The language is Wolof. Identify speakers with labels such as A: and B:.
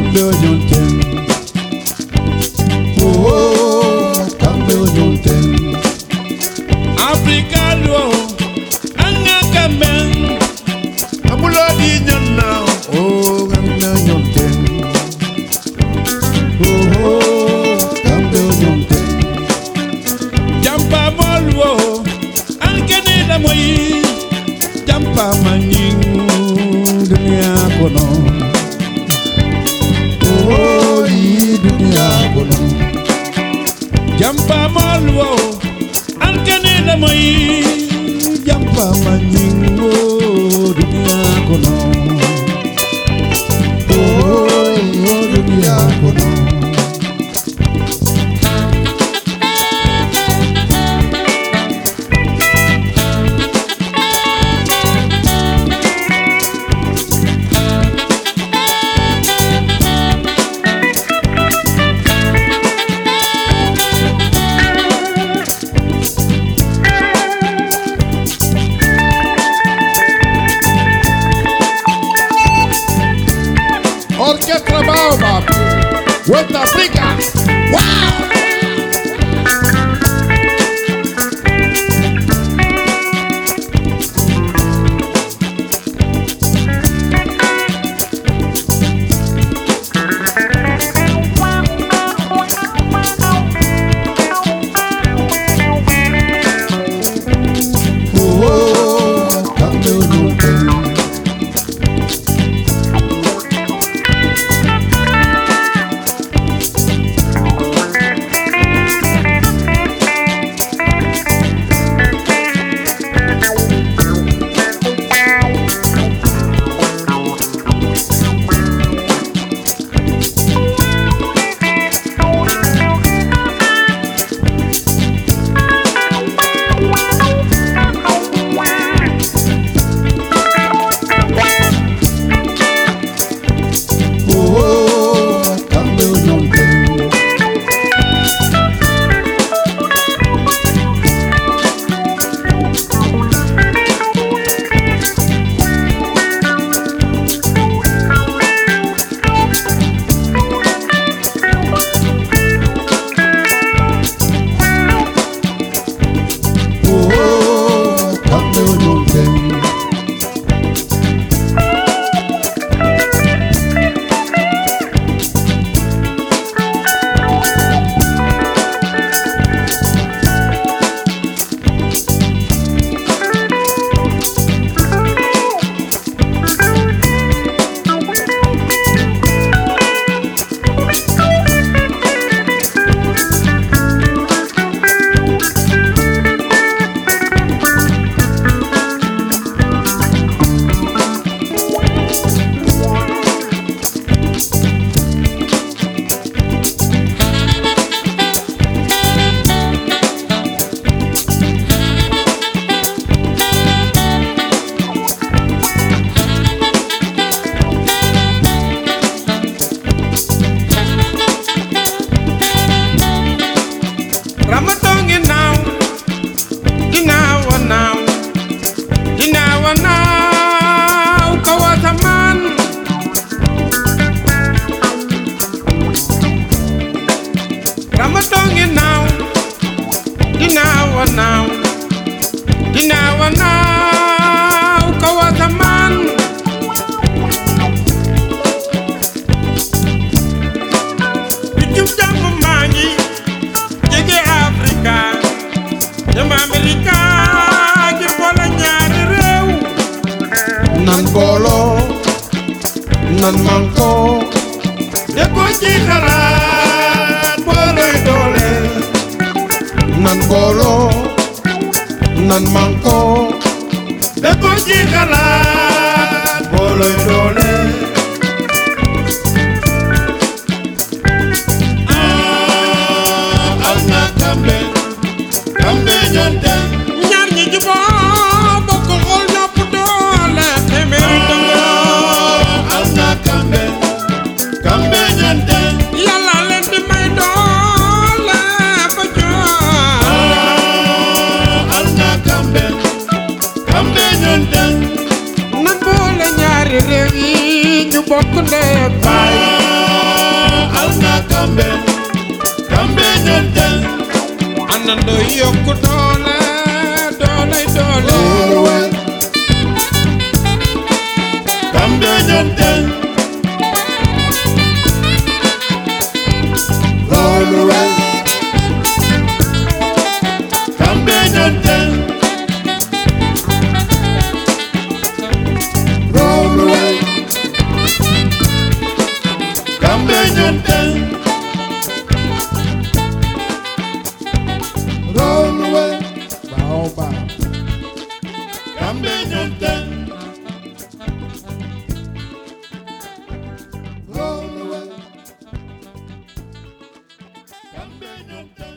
A: kambe onyonten. Oh, kambe onyonten. Africa lo, anga kambe. Amulo di nyonna. Oh, kambe onyonten. Oh, kambe onyonten. Jampa molwo, ankene la moyi. Jampa manyingu dunia kono. Oh, yi dunia kono. Jampa molwo, ankene la moyi. Jampa manyingu dunia kono. Oh, dunia kono. Orquestra Baobab, West Africa. Wow! Nan bolo, nan manko, de ko ci xalaat boloy doole. Nan bolo, nan manko, de ko ci xalaat boloy doole. Ah, am na kambe, kambe ñonte. Ñaar ñi juboo bokk xool ñopp doole. Kambe, kambe ñante. Yàlla leen di may doole ba jox. Al na kambe, kambe ñante. Nan boole ñaari réew yi ñu bokk ndey ak baay. kambe kambe ñonte
B: àndandoo yokku doole doole doole
A: Rolwe kambe ñonte Rolwe kambe ñonte Rolwe kambe ñonte Rolwe
B: baobab
A: kambe ñonte Rolwe kambe ñonte